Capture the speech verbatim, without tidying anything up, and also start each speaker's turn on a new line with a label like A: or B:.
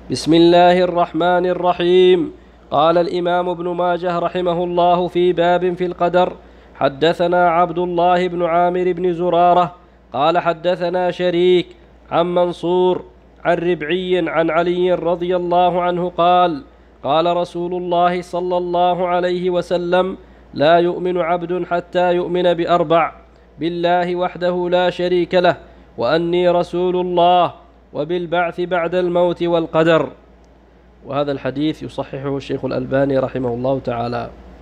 A: بسم الله الرحمن الرحيم. قال الإمام ابن ماجه رحمه الله في باب في القدر: حدثنا عبد الله بن عامر بن زرارة قال حدثنا شريك عن منصور عن ربعي عن علي رضي الله عنه قال: قال رسول الله صلى الله عليه وسلم: لا يؤمن عبد حتى يؤمن بأربع: بالله وحده لا شريك له، وأني رسول الله، وبالبعث بعد الموت، والقدر. وهذا الحديث يصححه الشيخ الألباني رحمه الله تعالى.